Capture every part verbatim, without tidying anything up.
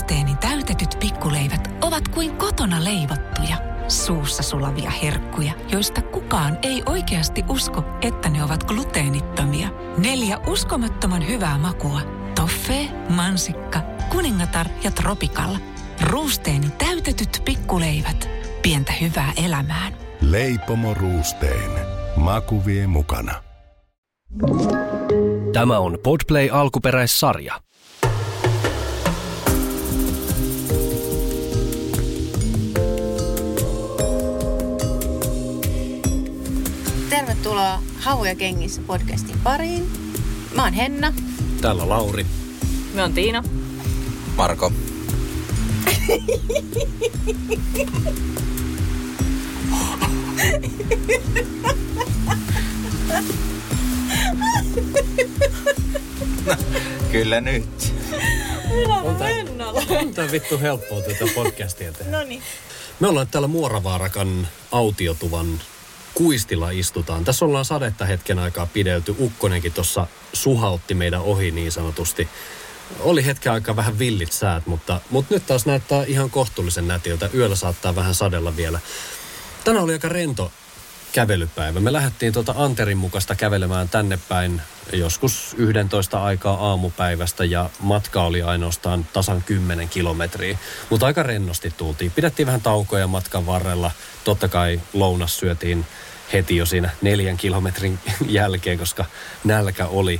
Ruusteeni täytetyt pikkuleivät ovat kuin kotona leivottuja. Suussa sulavia herkkuja, joista kukaan ei oikeasti usko, että ne ovat gluteenittomia. Neljä uskomattoman hyvää makua. Toffee, mansikka, kuningatar ja tropikalla. Ruusteeni täytetyt pikkuleivät. Pientä hyvää elämään. Leipomo Ruusteen. Maku vie mukana. Tämä on Podplay alkuperäissarja. Tervetuloa Havuja kengissä podcastin pariin. Mä oon Henna. Täällä Lauri. Me on Tiina. Marko. No, kyllä nyt. Minä on Hennalla. Tämä vittu helppoa tätä podcastia tehdä. Noniin. Me ollaan täällä Muoravaarakan autiotuvan kuistilla istutaan. Tässä ollaan sadetta hetken aikaa pidelty. Ukkonenkin tuossa suhautti meidän ohi niin sanotusti. Oli hetken aikaa vähän villit säät, mutta, mutta nyt taas näyttää ihan kohtuullisen nätiltä. Yöllä saattaa vähän sadella vielä. Tänään oli aika rento kävelypäivä. Me lähdettiin tuota Anterin mukasta kävelemään tänne päin joskus yhdentoista aikaa aamupäivästä ja matka oli ainoastaan tasan kymmenen kilometriä. Mutta aika rennosti tultiin. Pidettiin vähän taukoja matkan varrella. Totta kai lounas syötiin heti jo siinä neljän kilometrin jälkeen, koska nälkä oli.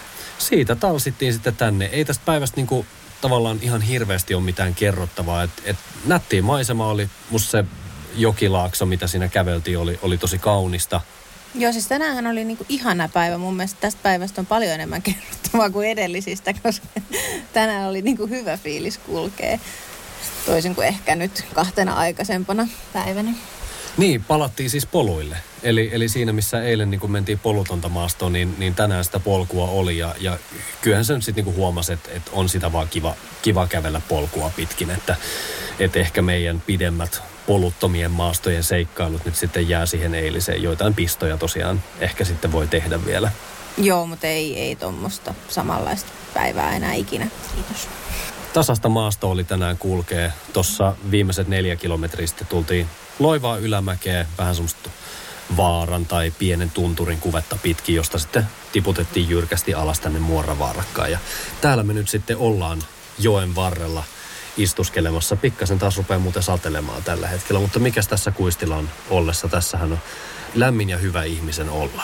Siitä talsittiin sitten tänne. Ei tästä päivästä niinku tavallaan ihan hirveästi ole mitään kerrottavaa. Et, et nättiä maisema oli. Musta se jokilaakso, mitä siinä käveltiin, oli, oli tosi kaunista. Joo, siis tänäänhän oli niinku ihana päivä. Mun mielestä tästä päivästä on paljon enemmän kerrottavaa kuin edellisistä, koska tänään oli niinku hyvä fiilis kulkee. Toisin kuin ehkä nyt kahtena aikaisempana päivänä. Niin, palattiin siis poluille. Eli, eli siinä, missä eilen niin kun mentiin polutonta maastoon, niin, niin tänään sitä polkua oli. Ja, ja kyllähän se nyt sitten niin huomasi, että, että on sitä vaan kiva, kiva kävellä polkua pitkin. Että, että ehkä meidän pidemmät poluttomien maastojen seikkailut nyt sitten jää siihen eiliseen. Joitain pistoja tosiaan ehkä sitten voi tehdä vielä. Joo, mutta ei, ei tuommoista samanlaista päivää enää ikinä. Kiitos. Tasasta maasto oli tänään kulkee. Tuossa viimeiset neljä kilometriä sitten tultiin Loivaa ylämäkeä, vähän semmoista vaaran tai pienen tunturin kuvetta pitkin, josta sitten tiputettiin jyrkästi alas tänne Muoravaarakkaan. Ja täällä me nyt sitten ollaan joen varrella istuskelemassa. Pikkasen taas rupeaa muuten satelemaan tällä hetkellä, mutta mikäs tässä kuistilla on ollessa? Tässähän on lämmin ja hyvä ihmisen olla.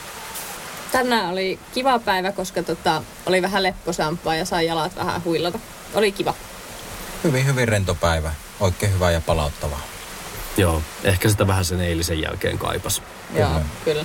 Tänään oli kiva päivä, koska tota, oli vähän lepposampaa ja sai jalat vähän huilata. Oli kiva. Hyvin, hyvin rento päivä. Oikein hyvä ja palauttava. Joo, ehkä sitä vähän sen eilisen jälkeen kaipas. Joo, kyllä. kyllä.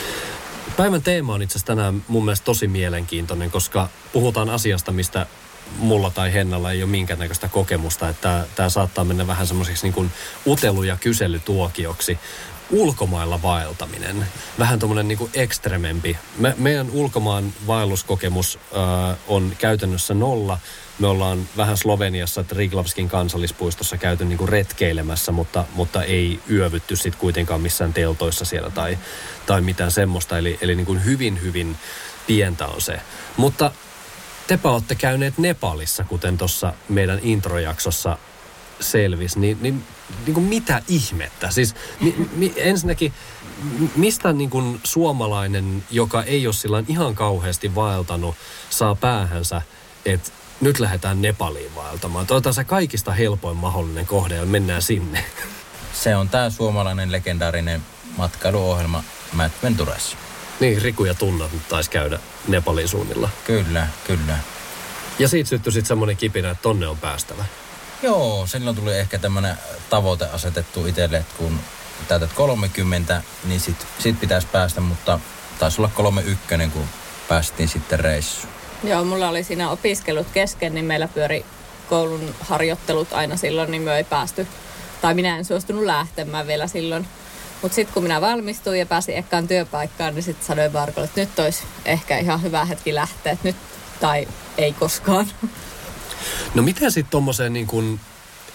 Päivän teema on itse asiassa tänään mun mielestä tosi mielenkiintoinen, koska puhutaan asiasta, mistä mulla tai Hennalla ei ole minkäännäköistä kokemusta. Että tämä saattaa mennä vähän semmoiseksi niin kuin utelu- ja kyselytuokioksi. Ulkomailla vaeltaminen. Vähän tommoinen niin kuin ekstremempi. Me, meidän ulkomaan vaelluskokemus äh, on käytännössä nolla. Me ollaan vähän Sloveniassa Triglavskin kansallispuistossa käyty niin kuin retkeilemässä, mutta, mutta ei yövytty sitten kuitenkaan missään teltoissa siellä tai, tai mitään semmoista. Eli, eli niin kuin hyvin, hyvin pientä on se. Mutta tepä olette käyneet Nepalissa, kuten tuossa meidän introjaksossa selvisi, niin, niin, niin kuin mitä ihmettä? Siis mi, mi, ensinnäkin, mistä niin kuin suomalainen, joka ei ole sillä ihan kauheasti vaeltanut, saa päähänsä, että nyt lähdetään Nepaliin vaeltamaan. Otetaan se kaikista helpoin mahdollinen kohde ja mennään sinne. Se on tää suomalainen legendaarinen matkailuohjelma Mad Ventures. Niin, Riku ja Tunna taisi käydä Nepalin suunnilla. Kyllä, kyllä. Ja siitä syttyi sitten semmoinen kipinä, että tonne on päästävä. Joo, silloin tuli ehkä tämmönen tavoite asetettu itselle, että kun täytät kolmekymmentä, niin sit, sit pitäisi päästä, mutta taisi olla kolmekymmentäyksi, kun päästiin sitten reissuun. Joo, mulla oli siinä opiskelut kesken, niin meillä pyöri koulun harjoittelut aina silloin, niin me ei päästy, tai minä en suostunut lähtemään vielä silloin. Mutta sitten kun minä valmistuin ja pääsin ekkaan työpaikkaan, niin sitten sanoin Markolle, että nyt olisi ehkä ihan hyvä hetki lähteä, että nyt tai ei koskaan. No miten sitten tommoseen niin kuin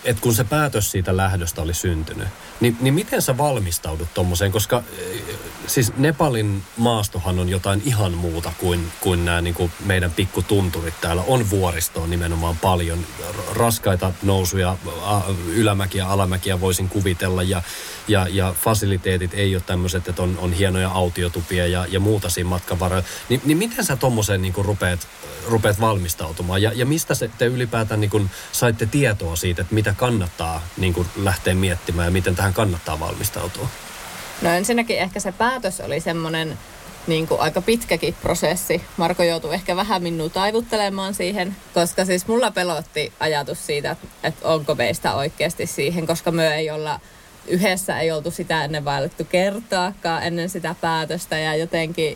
et kun se päätös siitä lähdöstä oli syntynyt, niin, niin miten sä valmistaudut tommoseen? Koska siis Nepalin maastohan on jotain ihan muuta kuin, kuin nämä niin kuin meidän pikkutunturit täällä. On vuoristoa nimenomaan paljon. Raskaita nousuja, ylämäkiä, alamäkiä voisin kuvitella. Ja, ja, ja fasiliteetit ei ole tämmöiset, että on, on hienoja autiotupia ja, ja muuta siinä matkan varrella. Ni, niin miten sä tommoseen niin kuin rupeat, rupeat valmistautumaan? Ja, ja mistä se, te ylipäätään niin kuin saitte tietoa siitä, että mitä kannattaa niin kuin lähteä miettimään ja miten tähän kannattaa valmistautua? No ensinnäkin ehkä se päätös oli semmoinen niin kuin aika pitkäkin prosessi. Marko joutui ehkä vähän minua taivuttelemaan siihen, koska siis mulla pelotti ajatus siitä, että onko meistä oikeasti siihen, koska me ei olla yhdessä, ei oltu sitä ennen vaellettu kertaakaan ennen sitä päätöstä ja jotenkin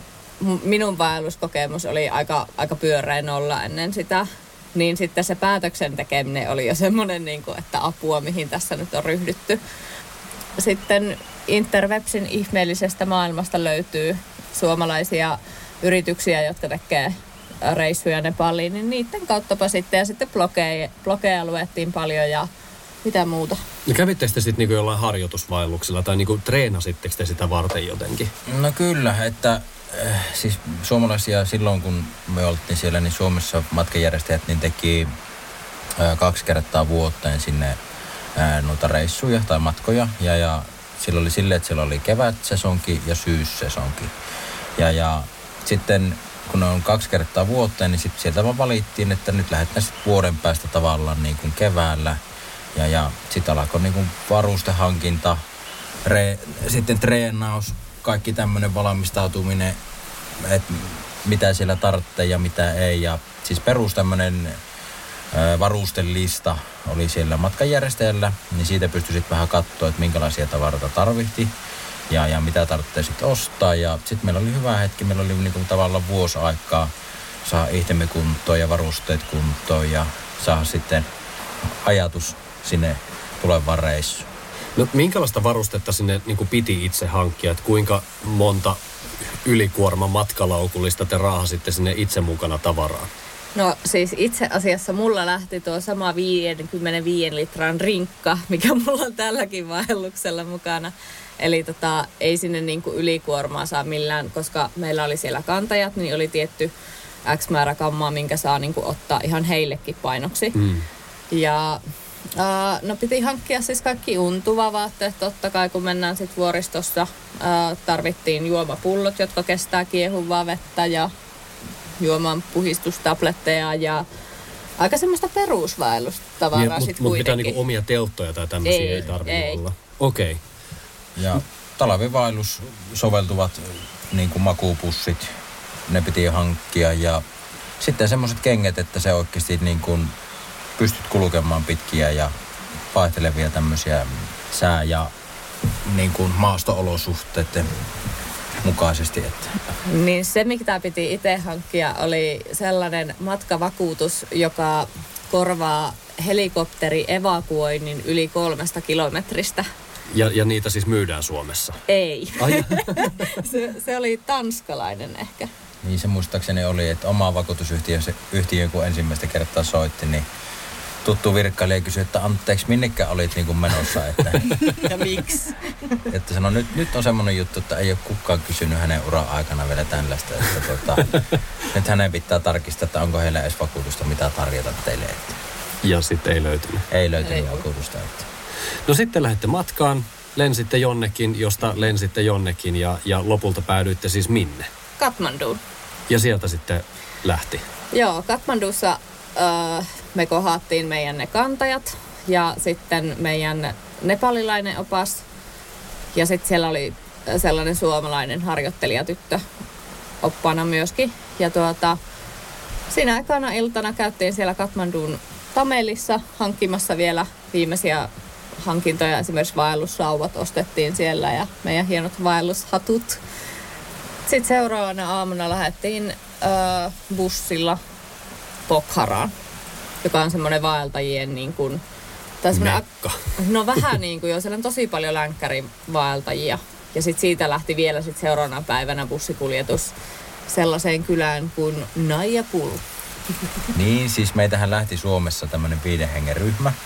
minun vaelluskokemus oli aika, aika pyöreä nolla ennen sitä. Niin sitten se päätöksen tekeminen oli jo semmoinen, niin kuin, että apua, mihin tässä nyt on ryhdytty. Sitten Interwebsin ihmeellisestä maailmasta löytyy suomalaisia yrityksiä, jotka tekee reissuja Nepaliin, niin niiden kauttapa sitten. Ja sitten blogeja, blogeja luettiin paljon ja mitä muuta. Ja kävittekö te sitten niinku jollain harjoitusvaelluksilla tai niinku treenasitteko te sitä varten jotenkin? No kyllä, että äh, siis suomalaisia silloin kun me oltiin siellä, niin Suomessa matkanjärjestäjät niin teki äh, kaksi kertaa vuoteen sinne äh, noita reissuja tai matkoja. Ja, ja silloin oli silleen, että siellä oli kevätsesonki ja syyssesonki. Ja, ja sitten kun ne on kaksi kertaa vuoteen, niin sitten sieltä vaan valittiin, että nyt lähdetään sitten vuoden päästä tavallaan niin kuin keväällä. Ja, ja sitten alkoi niin kuin varustehankinta, re, sitten treenaus, kaikki tämmöinen valmistautuminen, että mitä siellä tarvitsee ja mitä ei. Ja siis perus tämmöinen varustelista oli siellä matkanjärjestäjällä, niin siitä pystyi sitten vähän katsoa, että minkälaisia tavaroita tarvittiin ja, ja mitä tarvitsee sitten ostaa. Ja sitten meillä oli hyvä hetki, meillä oli niin kuin tavallaan vuosi aikaa saada itsemme kuntoon ja varusteet kuntoon ja saada sitten ajatus sinne tulevaan reissuun. No minkälaista varustetta sinne niin kuin piti itse hankkia, että kuinka monta ylikuorma matkalaukullista te raahasitte sinne itse mukana tavaraa? No siis itse asiassa mulla lähti tuo sama viisikymmentäviisi litran rinkka, mikä mulla on tälläkin vaelluksella mukana. Eli tota, ei sinne niinku ylikuormaa saa millään, koska meillä oli siellä kantajat, niin oli tietty X määrä kammaa, minkä saa niinku ottaa ihan heillekin painoksi. Mm. Ja Uh, no piti hankkia siis kaikki untuvavaatteet, totta kai kun mennään sitten vuoristossa. Uh, tarvittiin juomapullot, jotka kestää kiehuvaa vettä ja juoman puhistustabletteja ja aika semmoista perusvaellustavaraa sitten kuitenkin. Mutta mitään niinku omia telttoja tai tämmöisiä ei, ei tarvitse ei. olla? Okei. Okay. Ja talvivaellus soveltuvat niinku makuupussit, ne piti hankkia ja sitten semmoiset kengät, että se oikeasti niin kuin pystyt kulkemaan pitkiä ja vaihtelevia tämmöisiä sää- ja niin kuin maasto-olosuhteiden mukaisesti. Että. Niin se, mitä piti itse hankkia, oli sellainen matkavakuutus, joka korvaa helikopteri-evakuoinnin yli kolmesta kilometristä. Ja, ja niitä siis myydään Suomessa? Ei. se, se oli tanskalainen ehkä. Niin se muistaakseni oli, että oma vakuutusyhtiö, se yhtiö, kun ensimmäistä kertaa soitti, niin tuttu virkkailija kysyi, että anteeksi, minnekään olit niin kuin menossa? Että, ja miksi? Että sanoi, nyt, nyt on semmoinen juttu, että ei ole kukaan kysynyt hänen uran aikana vielä tällaista. Että tuota, nyt hänen pitää tarkistaa, että onko heillä edes vakuutusta, mitä tarjota teille. Että. Ja sitten ei löytynyt. Ei löytynyt ei. vakuutusta. Että. No sitten lähdette matkaan, lensitte jonnekin, josta lensitte jonnekin ja, ja lopulta päädyitte siis minne? Kathmanduun. Ja sieltä sitten lähti? Joo, Kathmandussa äh, me kohattiin meidän ne kantajat ja sitten meidän nepalilainen opas. Ja sitten siellä oli sellainen suomalainen harjoittelijatyttö oppaana myöskin. Ja tuota, siinä ekana iltana käytiin siellä Kathmandun Tamelissa hankkimassa vielä viimeisiä hankintoja. Esimerkiksi vaellussauvat ostettiin siellä ja meidän hienot vaellushatut. Sitten seuraavana aamuna lähdettiin ö, bussilla Pokharaan, joka on semmoinen vaeltajien niin kuin, tai Mekka. No vähän niin kuin jo, siellä on tosi paljon länkkärivaeltajia. Ja sitten siitä lähti vielä sit seuraavana päivänä bussikuljetus sellaiseen kylään kuin Nayapur. Niin, siis meitähän lähti Suomessa tämmöinen viiden hengen ryhmä.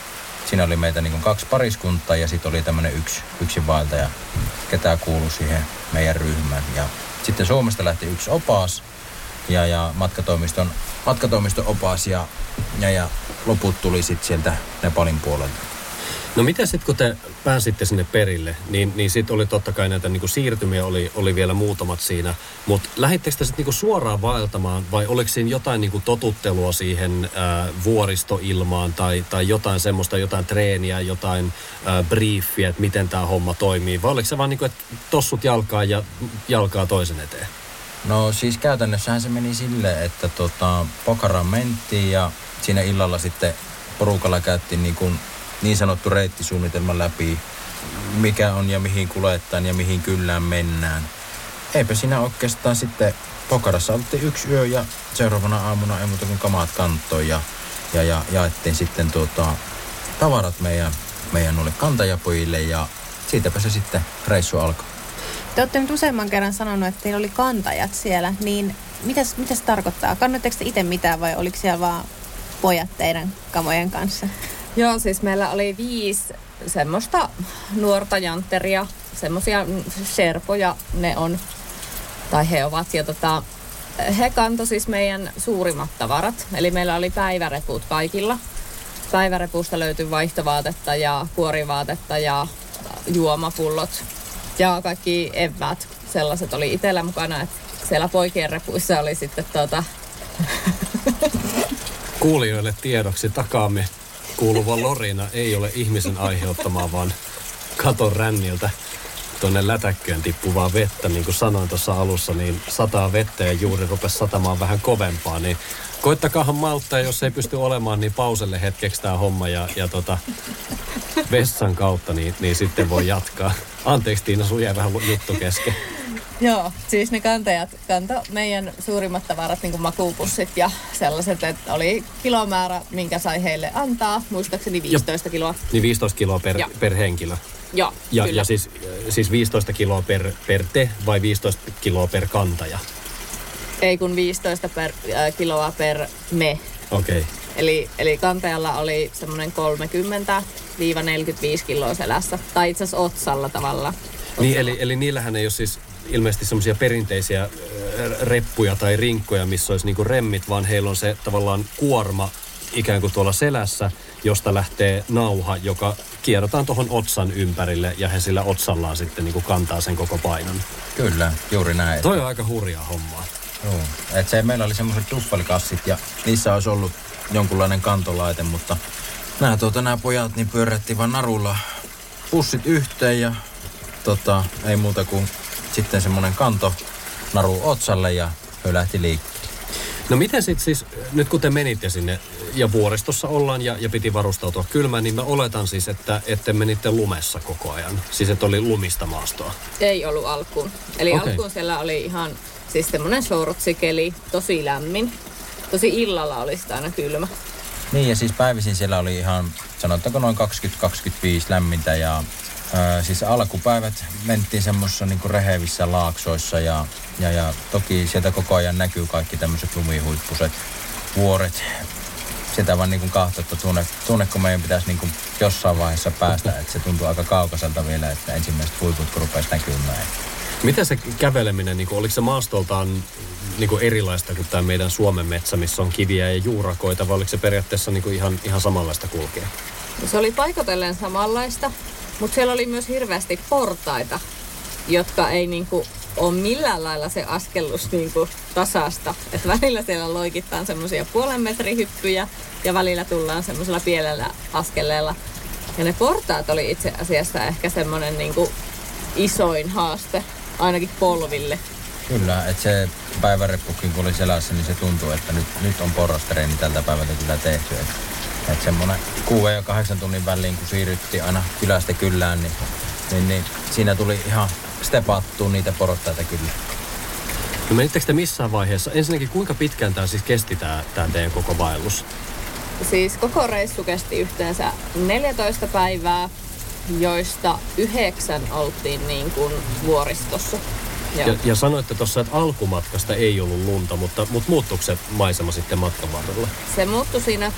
siinä oli meitä niin kuin kaksi pariskuntaa ja sitten oli tämmöinen yksi, yksi vaeltaja, ketä kuului siihen meidän ryhmään. Ja sitten Suomesta lähti yksi opas ja, ja matkatoimiston, matkatoimiston opas ja, ja, ja loput tuli sitten sieltä Nepalin puolelta. No mitä sitten, kun te pääsitte sinne perille, niin, niin sitten oli totta kai näitä niinku siirtymiä, oli, oli vielä muutamat siinä. Mutta lähdittekö te sitten niinku suoraan vaeltamaan vai oliko siinä jotain niinku totuttelua siihen ää, vuoristoilmaan tai, tai jotain semmoista, jotain treeniä, jotain ää, briefiä, että miten tämä homma toimii? Vai oliko se vaan niinku, että tossut jalkaa ja jalkaa toisen eteen? No siis käytännössähän se meni silleen, että tota, Pokharaan mentiin ja siinä illalla sitten porukalla käytiin niin kuin niin sanottu reittisuunnitelma läpi, mikä on ja mihin kuljetaan ja mihin kyllään mennään. Eipä siinä oikeastaan sitten Pokharassa oltiin yksi yö ja seuraavana aamuna ei muuta kuin kamat kantoon ja, ja, ja jaettiin sitten tuota, tavarat meidän, meidän noille kantajapojille ja siitäpä se sitten reissu alkoi. Te olette nyt useamman kerran sanonut, että teillä oli kantajat siellä, niin mitäs, mitäs tarkoittaa? Kannatteko te itse mitään vai oliko siellä vaan pojat teidän kamojen kanssa? Joo, siis meillä oli viisi semmoista nuorta jantteria, semmoisia sherpoja ne on, tai he ovat. Ja tota, he kantoi siis meidän suurimmat tavarat, eli meillä oli päiväreput kaikilla. Päivärepusta löytyi vaihtovaatetta ja kuorivaatetta ja juomapullot ja kaikki eväät. Sellaiset oli itsellä mukana, että siellä poikien repuissa oli sitten tuota... Kuulijoille tiedoksi takaamme kuuluva lorina ei ole ihmisen aiheuttamaa, vaan katon ränniltä tuonne lätäkköön tippuvaa vettä. Niin kuin sanoin tuossa alussa, niin sataa vettä ja juuri rupesi satamaan vähän kovempaa. Niin koittakaahan malttaa, jos ei pysty olemaan, niin pauselle hetkeksi tämä homma ja, ja tota, vessan kautta, niin, niin sitten voi jatkaa. Anteeksi Tiina, sun jäi vähän juttu kesken. Joo, siis ne kantajat kanto meidän suurimmat tavarat, niin kuin makuupussit ja sellaiset, että oli kilomäärä, minkä sai heille antaa, muistaakseni viisitoista kiloa. Niin viisitoista kiloa per, per henkilö. Joo, ja, ja siis, siis viisitoista kiloa per, per te vai viisitoista kiloa per kantaja? Ei kun viisitoista per, äh, kiloa per me. Okei. Okay. Eli, eli kantajalla oli semmoinen kolmekymmentä neljäkymmentäviisi kiloa selässä, tai itse asiassa otsalla tavalla. Niin, eli, eli niillähän ei ole siis ilmeisesti semmoisia perinteisiä reppuja tai rinkkoja, missä olisi niinku remmit, vaan heillä on se tavallaan kuorma ikään kuin tuolla selässä, josta lähtee nauha, joka kierrotaan tuohon otsan ympärille ja he sillä otsallaan sitten niinku kantaa sen koko painon. Kyllä, juuri näin. Toi on aika hurjaa hommaa. Joo, että se meillä oli semmoiset tuffelikassit ja niissä olisi ollut jonkunlainen kantolaite, mutta nämä, tuota, nämä pojat niin pyörättiin vaan narulla pussit yhteen ja tota, ei muuta kuin sitten semmoinen kanto naru otsalle ja he lähti liikkeelle. No miten sitten siis, nyt kun te menitte sinne ja vuoristossa ollaan ja, ja piti varustautua kylmään, niin mä oletan siis, että, että menitte lumessa koko ajan. Siis että oli lumista maastoa. Ei ollut alkuun. Eli okay. Alkuun siellä oli ihan siis semmoinen shortsikeli, tosi lämmin. Tosi illalla oli sitä aina kylmä. Niin ja siis päivisin siellä oli ihan, sanotaanko noin kaksikymmentä kaksikymmentäviisi lämmintä ja Äh, siis alkupäivät mentiin semmoisissa niinku rehevissä laaksoissa ja, ja, ja toki sieltä koko ajan näkyy kaikki tämmöiset lumihuippuset, vuoret. Sitä vaan niinku kahto, että tuonne, tuonneko meidän pitäisi niinku jossain vaiheessa päästä, että se tuntuu aika kaukaiselta vielä, että ensimmäiset huiput kun rupesi näkymään. Miten se käveleminen, niinku, oliko se maastoltaan niinku erilaista kuin tämä meidän Suomen metsä, missä on kiviä ja juurakoita, vai oliko se periaatteessa niinku ihan, ihan samanlaista kulkea? Se oli paikotellen samanlaista. Mutta siellä oli myös hirveästi portaita, jotka ei niinku ole millään lailla se askellus niinku tasasta. Että välillä siellä loikittaan semmoisia puolen metrin hyppyjä ja välillä tullaan semmoisella pienellä askeleella. Ja ne portaat oli itse asiassa ehkä semmoinen niinku isoin haaste, ainakin polville. Kyllä, että se päiväreppukin kun oli selässä, niin se tuntuu, että nyt, nyt on porrastreeni tältä päivältä kyllä tehty. Että et semmoinen kuuden ja kahdeksan tunnin väliin, kun siirryttiin aina kylästä kyllään, niin, niin, niin siinä tuli ihan stepattua niitä portaita kyllä. No menittekö te missään vaiheessa? Ensinnäkin, kuinka pitkään tämä siis kesti tämä, tämä teidän koko vaellus? Siis koko reissu kesti yhteensä neljätoista päivää, joista yhdeksän oltiin niin kuin vuoristossa. Ja, ja sanoitte tuossa, että alkumatkasta ei ollut lunta, mutta, mutta muuttuiko se maisema sitten matkan varrella? Se muuttui siinä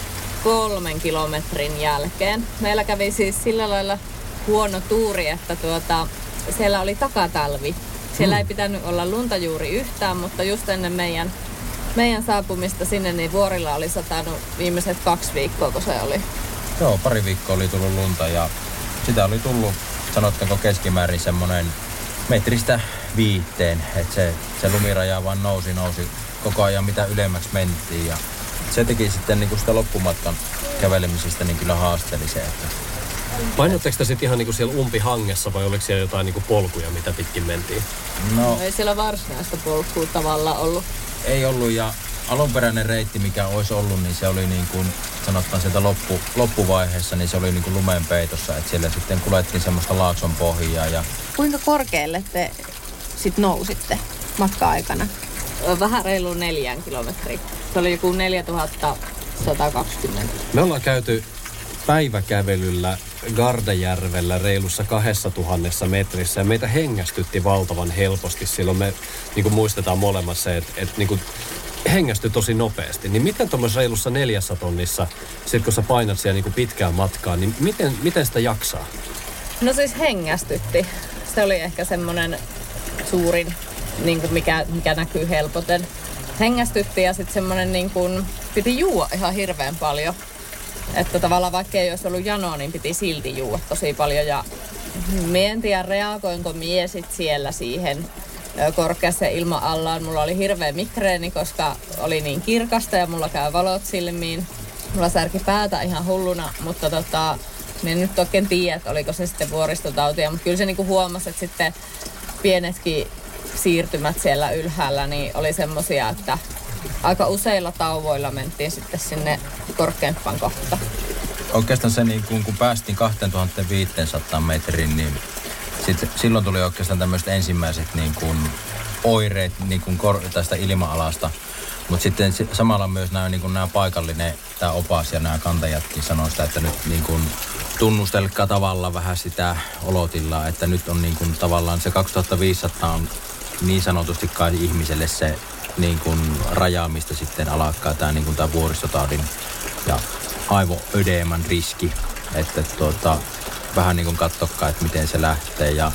kolmen kilometrin jälkeen. Meillä kävi siis sillä lailla huono tuuri, että tuota, siellä oli takatalvi. Siellä hmm. ei pitänyt olla lunta juuri yhtään, mutta just ennen meidän, meidän saapumista sinne, niin vuorilla oli satanut viimeiset kaksi viikkoa, kun se oli. Joo, pari viikkoa oli tullut lunta ja sitä oli tullut, sanottaanko keskimäärin semmoinen metristä viitteen, että se, se lumiraja vaan nousi, nousi koko ajan mitä ylemmäksi mentiin ja se teki sitten niin kuin sitä loppumatkan kävelemisestä niin kyllä haasteellisen. Että... Painotteko te sitten ihan niin kuin siellä umpihangessa vai oliko siellä jotain niin kuin polkuja, mitä pitkin mentiin? No, ei siellä varsinaista polkua tavallaan ollut. Ei ollut ja alunperäinen reitti, mikä olisi ollut, niin se oli niin kuin sanotaan sieltä loppu, loppuvaiheessa, niin se oli niin kuin lumeen peitossa, että siellä sitten kuljettiin semmoista laakson pohjaa. Ja... Kuinka korkealle te sitten nousitte matka-aikana? Vähän reilu neljän kilometriä. Se oli joku neljätuhatta sata kaksikymmentä. Me ollaan käyty päiväkävelyllä Gardajärvellä reilussa kahdessa tuhannessa metrissä ja meitä hengästytti valtavan helposti. Silloin me niin kuin muistetaan molemmat se, että, että niin kuin hengästyi tosi nopeasti. Niin miten tuommoisessa reilussa neljässä tonnissa, sit kun sä painat siellä niin kuin pitkään matkaan, niin miten, miten sitä jaksaa? No siis hengästytti. Se oli ehkä semmoinen suurin, niin kuin mikä, mikä näkyy helpoten. Hengästytti ja sitten semmoinen niin kuin, piti juua ihan hirveän paljon. Että tavallaan vaikka ei olisi ollut janoa, niin piti silti juua tosi paljon. Ja mie en tiedä, reagoinko mie sit siellä siihen korkeassa ilma-allaan. Mulla oli hirveä migreeni, koska oli niin kirkasta ja mulla käy valot silmiin. Mulla särki päätä ihan hulluna, mutta tota, en nyt oikein tiedä, että oliko se sitten vuoristotautia. Mutta kyllä se niinku huomasi, että sitten pienetkin siirtymät siellä ylhäällä niin oli semmosia, että aika useilla tauvoilla mentiin sitten sinne korkeampaan kohtaan. Oikeastaan se, niin kun, kun päästiin kaksituhattaviisisataa metriin, niin sit, silloin tuli oikeastaan tämmöiset ensimmäiset niin kun, oireet niin kun, kor, tästä ilma-alasta. Mutta sitten samalla myös nämä, niin kun, nämä paikallinen, tämä opas ja nämä kantajatkin sanoi sitä, että nyt niin kun, tunnustelkaa tavallaan vähän sitä olotilaa, että nyt on niin kun, tavallaan se kaksituhattaviisisataa on niin sanotusti kai ihmiselle se niin kuin rajaamista sitten alkaa tämä niin kuin tämä vuoristotaudin ja aivoödeeman riski, että tuota, vähän niin kuin katsokaa, että miten se lähtee ja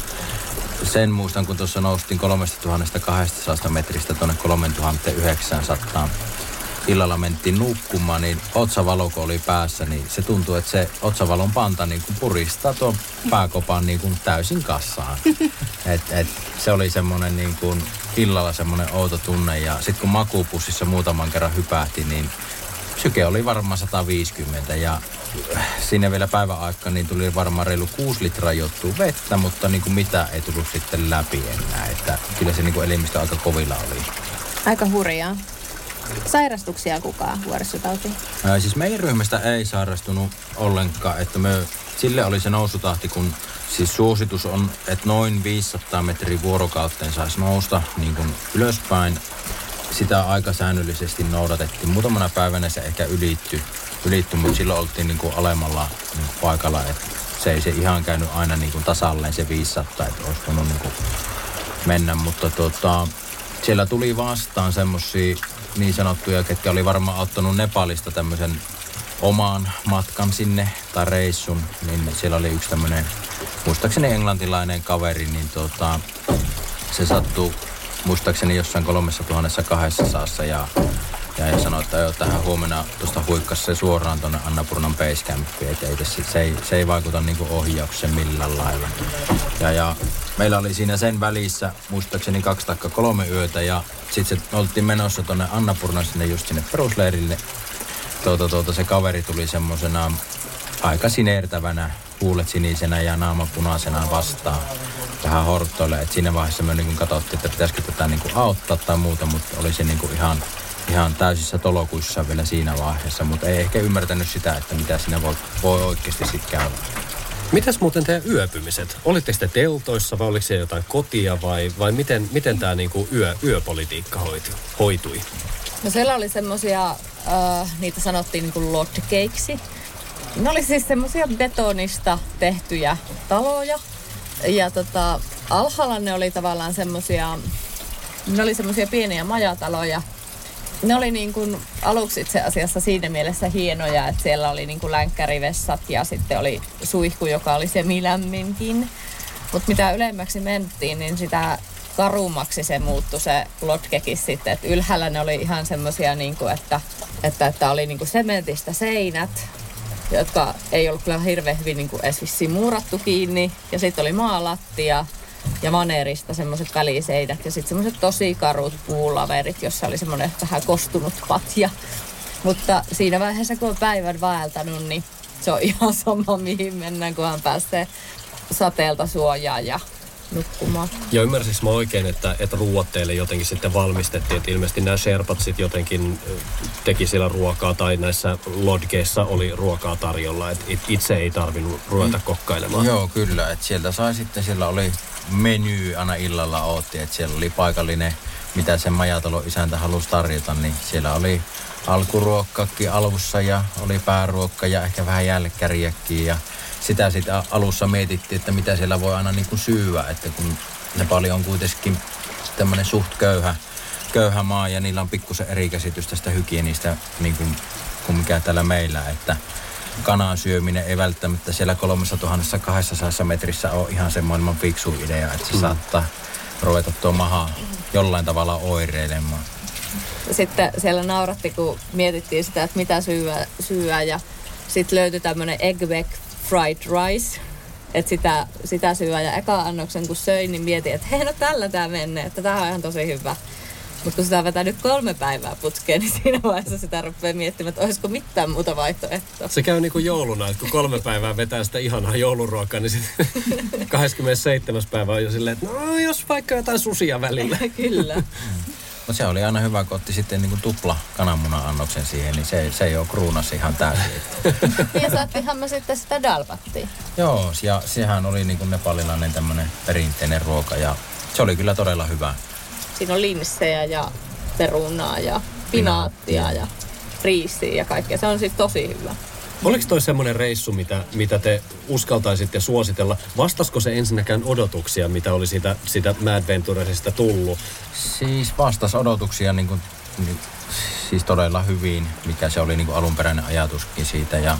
sen muistan, kun tuossa noustiin kolmetuhattakaksisataa metristä tuonne kolmetuhattayhdeksänsataa. Illalla mentiin nukkumaan, niin otsavalo, kun oli päässä, niin se tuntuu, että se otsavalon panta niin kuin puristaa tuon pääkopan niin kuin täysin kassaan. Et, et, se oli semmoinen niin kuin illalla semmoinen outo tunne ja sitten kun makuupussissa muutaman kerran hypähti, niin syke oli varmaan sata viisikymmentä ja sinne vielä päivän aikaan niin tuli varmaan reilu kuusi litraa juttua vettä, mutta niin kuin mitä ei tullut sitten läpi enää, että kyllä se niin kuin elimistö aika kovilla oli. Aika hurjaa. Sairastuksia kukaan vuoristotautiin? Ää, siis meidän ryhmästä ei sairastunut ollenkaan, että me, sille oli se nousutahti, kun siis suositus on, että noin viisisataa metriä vuorokauteen saisi nousta niin kuin ylöspäin. Sitä aika säännöllisesti noudatettiin. Muutamana päivänä se ehkä ylittyi, ylitty, mutta silloin oltiin niin kuin alemmalla niin kuin paikalla, että se ei se ihan käynyt aina niin kuin tasalleen se viisisataa, että olisi voinut niin kuin mennä, mutta tota, siellä tuli vastaan semmosia niin sanottuja, ketkä oli varmaan ottanut Nepalista tämmöisen oman matkan sinne tai reissun, niin siellä oli yksi tämmöinen, muistaakseni englantilainen kaveri, niin tota, se sattui muistaakseni jossain kolmessa tuhannessa kahdessa saassa ja, ja, ja sanoi, että joo, tähän huomenna tuosta huikkasi se suoraan tuonne Annapurnan base campiin, että ei, se, ei, se ei vaikuta niinku ohjaukseen millään lailla. Ja, ja meillä oli siinä sen välissä muistaakseni kaksi tai kolme yötä ja sitten se oltiin menossa tuonne Annapurnan sinne just sinne perusleirille. Tuota, tuota, se kaveri tuli semmosena aika sinertävänä, huulet sinisenä ja naama punaisena vastaan vähän hortoille. Et siinä vaiheessa me niin katsottiin, että pitäisikö tätä niin auttaa tai muuta, mutta oli se niin ihan, ihan täysissä tolokuissa vielä siinä vaiheessa. Mutta ei ehkä ymmärtänyt sitä, että mitä siinä voi, voi oikeasti sitten käydä. Mitäs muuten teidän yöpymiset? Olitteko te teltoissa vai oliko se jotain kotia vai, vai miten, miten tämä niinku yö, yöpolitiikka hoitui, hoitui? No siellä oli semmosia, äh, niitä sanottiin niinku lodgekeiksi. Ne oli siis semmosia betonista tehtyjä taloja. Ja tota, alhaalla ne oli tavallaan semmosia, ne oli semmosia pieniä majataloja. Ne oli niin kuin aluksi itse asiassa siinä mielessä hienoja, että siellä oli niin kuin länkkärivessat ja sitten oli suihku, joka oli semilämminkin. Mutta mitä ylemmäksi mentiin, niin sitä karummaksi se muuttui se lodgekin sitten. Et ylhäällä ne oli ihan semmoisia, niin kuin, että, että, että oli niin kuin sementistä seinät, jotka ei ollut kyllä hirveän hyvin niin kuin edes vissiin muurattu kiinni. Ja sitten oli maalattia ja maneerista semmoiset väliseinät ja sitten semmoiset tosi karut puulaverit, jossa oli semmoinen vähän kostunut patja. Mutta siinä vaiheessa, kun on päivän vaeltanut, niin se on ihan sama, mihin mennään, kunhan pääsee sateelta suojaan ja nukkumaan. Ja ymmärsinkö mä oikein, että, että ruuat teille jotenkin sitten valmistettiin, että ilmeisesti nämä sherpat sitten jotenkin teki siellä ruokaa tai näissä lodgeissa oli ruokaa tarjolla, että itse ei tarvinnut ruveta kokkailemaan. Joo, kyllä, että sieltä sai sitten, siellä oli meny aina illalla ootti, että siellä oli paikallinen, mitä sen majatalon isäntä halusi tarjota, niin siellä oli alkuruokkakin alussa ja oli pääruokka ja ehkä vähän jälkkäriäkin ja sitä sitten alussa mietittiin, että mitä siellä voi aina niin kuin syyä, että kun Nepali on kuitenkin tämmöinen suht köyhä, köyhä maa ja niillä on pikkusen eri käsitys tästä hygienistä niin kuin, kuin mikä täällä meillä, että kanan syöminen ei välttämättä siellä kolmetuhattakaksisataa metrissä ole ihan semmoinen fiksu idea, että se mm. saattaa ruveta tuo maha jollain tavalla oireilemaan. Sitten siellä nauratti, kun mietittiin sitä, että mitä syyä, syyä ja sitten löytyi tämmöinen egg veg fried rice, että sitä, sitä syödä. Ja eka annoksen kun söin, niin mietin, että hei, no tällä tää menee, että tää on ihan tosi hyvä. Mutta kun sitä on vetänyt kolme päivää putkeen, niin siinä vaiheessa sitä rupeaa miettimään, että olisiko mitään muuta vaihtoehtoa. Se käy niin kuin jouluna, että kun kolme päivää vetää sitä ihanaa jouluruokaa, niin sitten kahdeskymmenesseitsemäs päivä on jo silleen, että no jos vaikka jotain susia välillä. Kyllä. Mutta se oli aina hyvä, kun otti sitten niin kuin tupla kananmuna-annoksen siihen, niin se, se jo kruunasi ihan täysin. Ja saattiinhan me sitten sitä dalbattia. Joo, ja sehän oli niin kuin nepalilainen tämmöinen perinteinen ruoka ja se oli kyllä todella hyvä. Siinä on linssejä ja perunaa ja pinaattia ja riisiä ja kaikkea. Se on siis tosi hyvä. Oliko toi semmoinen reissu, mitä, mitä te uskaltaisitte suositella? Vastasko se ensinnäkään odotuksia, mitä oli siitä, siitä Mad Venturesista tullut? Siis vastasi odotuksia niin kuin, niin, siis todella hyvin, mikä se oli niin kuin alunperäinen ajatuskin siitä. Ja,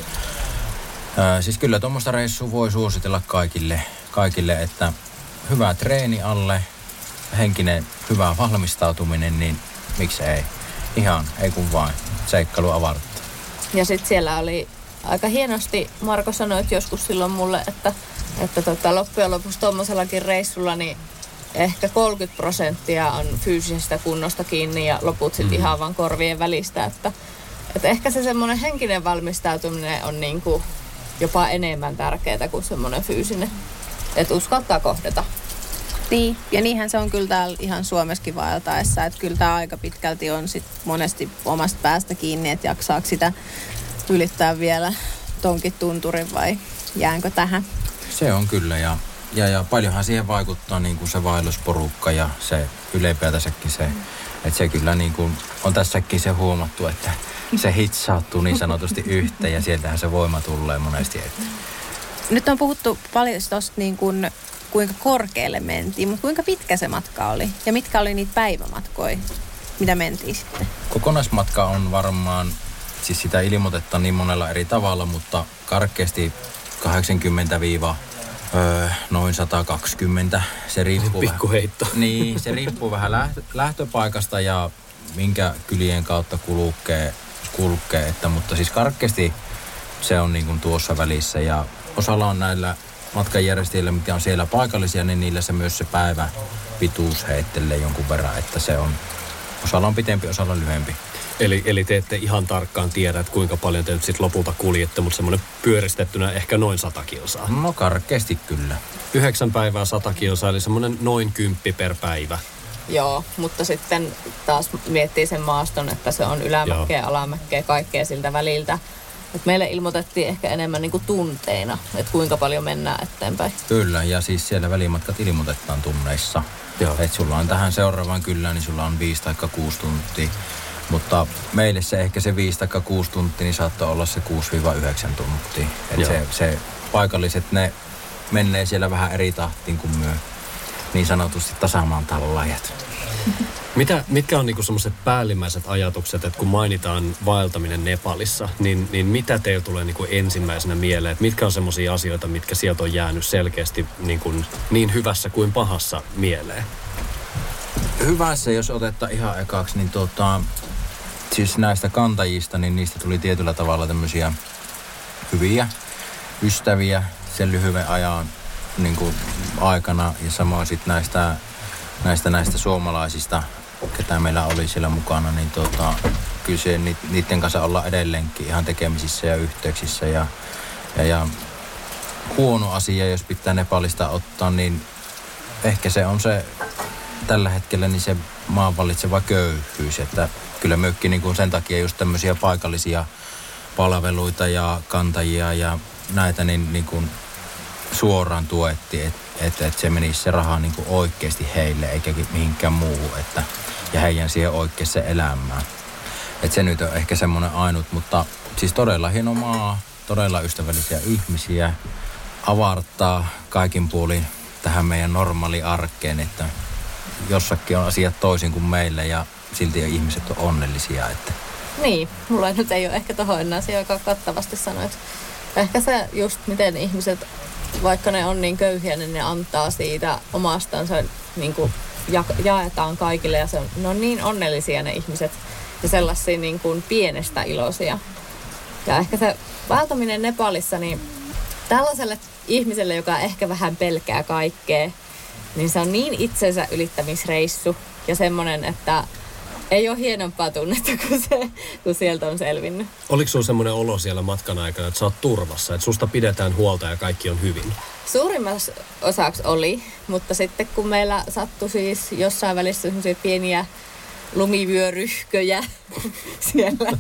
ää, siis kyllä tuommoista reissua voi suositella kaikille, kaikille, että hyvä treeni alle, henkinen hyvä valmistautuminen, niin miksi ei? Ihan, ei kun vain. Seikkailu avartaa. Ja sitten siellä oli aika hienosti, Marko sanoi että joskus silloin mulle, että, että tota, loppujen lopuksi tuommoisellakin reissulla niin ehkä kolmekymmentä prosenttia on fyysisestä kunnosta kiinni ja loput sitten mm. ihan vaan korvien välistä. Että, että ehkä se semmoinen henkinen valmistautuminen on niinku jopa enemmän tärkeää kuin semmoinen fyysinen. Että uskaltaa kohdata. Niin, ja niinhän se on kyllä täällä ihan Suomessakin vaeltaessa, että kyllä tämä aika pitkälti on sit monesti omasta päästä kiinni, että jaksaako sitä ylittää vielä tonkin tunturin vai jäänkö tähän? Se on kyllä ja, ja, ja paljonhan siihen vaikuttaa niin kuin se vaellusporukka ja se ylipäätänsäkin se, että se kyllä niin kuin on tässäkin se huomattu, että se hitsauttuu niin sanotusti yhteen ja sieltähän se voima tulee monesti. Että. Nyt on puhuttu paljon tuosta niin kuin kuinka korkealle mentiin, mutta kuinka pitkä se matka oli? Ja mitkä oli niitä päivämatkoja, mitä mentiin sitten? Kokonaismatka on varmaan, siis sitä ilmoitetta niin monella eri tavalla, mutta karkeasti kahdeksankymmentä noin sata kaksikymmentä. Se riippuu Pikkuheitto. Vähän, niin, se riippuu vähän lähtö, lähtöpaikasta ja minkä kylien kautta kulkee, kulkee että, mutta siis karkeasti se on niin kuin tuossa välissä ja osalla on näillä matkanjärjestäjillä, mitkä on siellä paikallisia, niin niillä se myös se päivä pituus heittelee jonkun verran, että se on, osalla on pitempi, osalla on lyhyempi. Eli, eli te ette ihan tarkkaan tiedä, että kuinka paljon te nyt sitten lopulta kuljette, mutta semmoinen pyöristettynä ehkä noin sata kilsaa. No karkeasti kyllä. Yhdeksän päivää sata kilsaa, eli semmoinen noin kymppi per päivä. Joo, mutta sitten taas miettii sen maaston, että se on ylämäkkeä, alamäkkeä, kaikkea siltä väliltä. Et meille ilmoitettiin ehkä enemmän niinku tunteina, että kuinka paljon mennään eteenpäin. Kyllä, ja siis siellä välimatkat ilmoitetaan tunneissa. Että sulla on tähän seuraavaan kyllä, niin sulla on viisi tai kuusi tuntia. Mutta meille se ehkä se viisi tai kuusi tuntia, niin saattaa olla se kuusi yhdeksän tuntia. Että se, se paikalliset, ne menee siellä vähän eri tahtiin kuin myö. niin sanotusti tasamaan tallaajat. Mitä, mitkä on niinku semmoiset päällimmäiset ajatukset, että kun mainitaan vaeltaminen Nepalissa, niin, niin mitä teillä tulee niinku ensimmäisenä mieleen? Että mitkä on semmoisia asioita, mitkä sieltä on jäänyt selkeästi niinku niin hyvässä kuin pahassa mieleen? Hyvässä, jos otetaan ihan ekaksi, niin tota, siis näistä kantajista, niin niistä tuli tietyllä tavalla tämmöisiä hyviä ystäviä sen lyhyen ajan niin kuin aikana. Ja samoin sitten näistä, näistä, näistä suomalaisista, ketä meillä oli siellä mukana, niin tota, kyllä se, niiden kanssa ollaan edelleenkin ihan tekemisissä ja yhteyksissä. Ja, ja, ja huono asia, jos pitää Nepalista ottaa, niin ehkä se on se tällä hetkellä niin se maan vallitseva köyhyys, että kyllä mökki niin kuin sen takia just tämmöisiä paikallisia palveluita ja kantajia ja näitä niin, niin kuin suoraan tuettiin, että et, et se menisi se raha niin kuin oikeasti heille eikä mihinkään muuhun, että, ja heidän siihen oikeaan elämään. Että se nyt on ehkä semmoinen ainut, mutta siis todella hieno maa, todella ystävällisiä ihmisiä, avartaa kaikin puolin tähän meidän normaali arkeen, että jossakin on asiat toisin kuin meillä ja silti ihmiset on onnellisia. Että. Niin, mulla nyt ei ole ehkä tohon enää se, joka kattavasti sanoi, että ehkä se just miten ihmiset, vaikka ne on niin köyhiä, niin ne antaa siitä omastansa, niin kuin ja, jaetaan kaikille ja se on, ne on niin onnellisia ne ihmiset ja sellaisia niin kuin pienestä iloisia. Ja ehkä se vaeltaminen Nepalissa, niin tällaiselle ihmiselle, joka ehkä vähän pelkää kaikkea, niin se on niin itsensä ylittämisreissu ja semmoinen, että ei ole hienompaa tunnetta kuin se, kun sieltä on selvinnyt. Oliko sinulla semmoinen olo siellä matkan aikana, että sä oot turvassa, että susta pidetään huolta ja kaikki on hyvin? Suurimmassa osaksi oli, mutta sitten kun meillä sattui siis jossain välissä semmoisia pieniä lumivyöryhköjä siellä,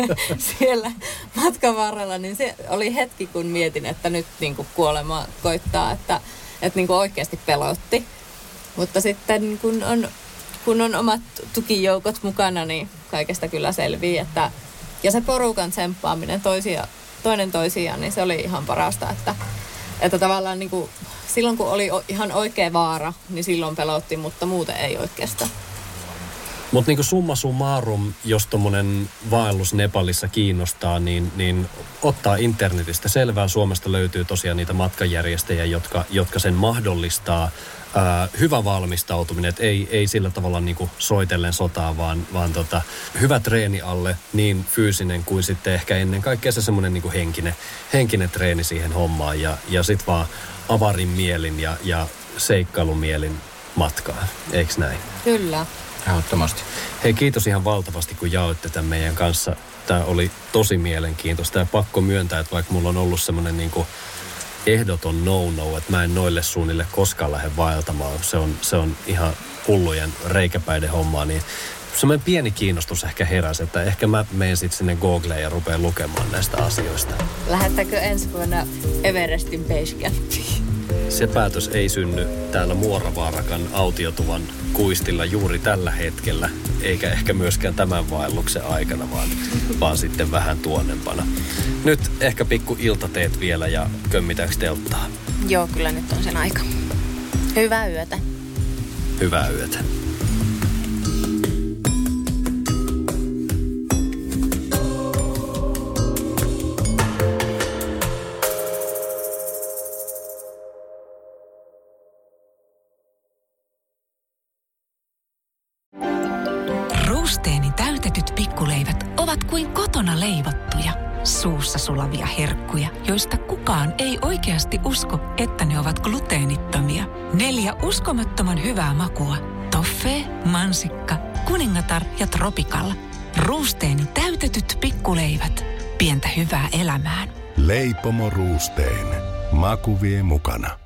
siellä matkan varrella, niin se oli hetki, kun mietin, että nyt niin kuin kuolema koittaa, että, että niin kuin oikeasti pelotti. Mutta sitten kun on, kun on omat tukijoukot mukana, niin kaikesta kyllä selviää. Että, ja se porukan tsemppaaminen toisia, toinen toisiaan, niin se oli ihan parasta, että, että tavallaan niin kuin, silloin kun oli ihan oikea vaara, niin silloin pelotti, mutta muuten ei oikeastaan. Mutta niinku summa summarum, jos tommonen vaellus Nepalissa kiinnostaa, niin, niin ottaa internetistä selvää. Suomesta löytyy tosiaan niitä matkanjärjestäjiä, jotka, jotka sen mahdollistaa. Ää, hyvä valmistautuminen, että ei, ei sillä tavalla niinku soitellen sotaa, vaan, vaan tota, hyvä treeni alle, niin fyysinen kuin sitten ehkä ennen kaikkea se semmoinen niinku henkinen, henkinen treeni siihen hommaan. Ja, ja sit vaan avarin mielin ja, ja seikkailumielin matkaan, eiks näin? Kyllä. Ehdottomasti. Hei, kiitos ihan valtavasti, kun jaoitte tämän meidän kanssa. Tämä oli tosi mielenkiintoista ja pakko myöntää, että vaikka mulla on ollut semmoinen niin kuin ehdoton no-no, että mä en noille suunnille koskaan lähde vaeltamaan. Se on, se on ihan hullujen reikäpäiden hommaa, niin semmoinen pieni kiinnostus ehkä heräsi, että ehkä mä menen sitten sinne Googleen ja rupean lukemaan näistä asioista. Lähettäkö ensi vuonna Everestin basecampiin? Se päätös ei synny täällä Muoravaarakan autiotuvan kuistilla juuri tällä hetkellä, eikä ehkä myöskään tämän vaelluksen aikana, vaan, vaan sitten vähän tuonnempana. Nyt ehkä pikku iltateet vielä ja kömmitäänkö telttaa? Joo, kyllä nyt on sen aika. Hyvää yötä. Hyvää yötä. Ruusteeni täytetyt pikkuleivät ovat kuin kotona leivottuja, suussa sulavia herkkuja, joista kukaan ei oikeasti usko, että ne ovat gluteenittomia. Neljä uskomattoman hyvää makua. Toffee, mansikka, kuningatar ja tropical. Ruusteeni täytetyt pikkuleivät. Pientä hyvää elämään. Leipomo Ruusteen. Maku vie mukana.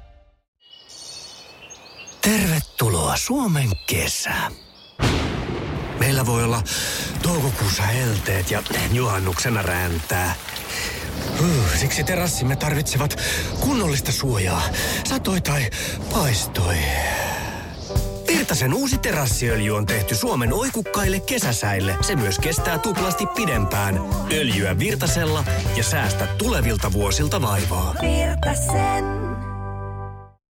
Tervetuloa Suomen kesään. Meillä voi olla toukokuussa helteet ja juhannuksena räntää. Uh, siksi terassimme tarvitsevat kunnollista suojaa, satoi tai paistoi. Virtasen uusi terassiöljy on tehty Suomen oikukkaille kesäsäille. Se myös kestää tuplasti pidempään. Öljyä Virtasella ja säästä tulevilta vuosilta vaivaa. Virtasen.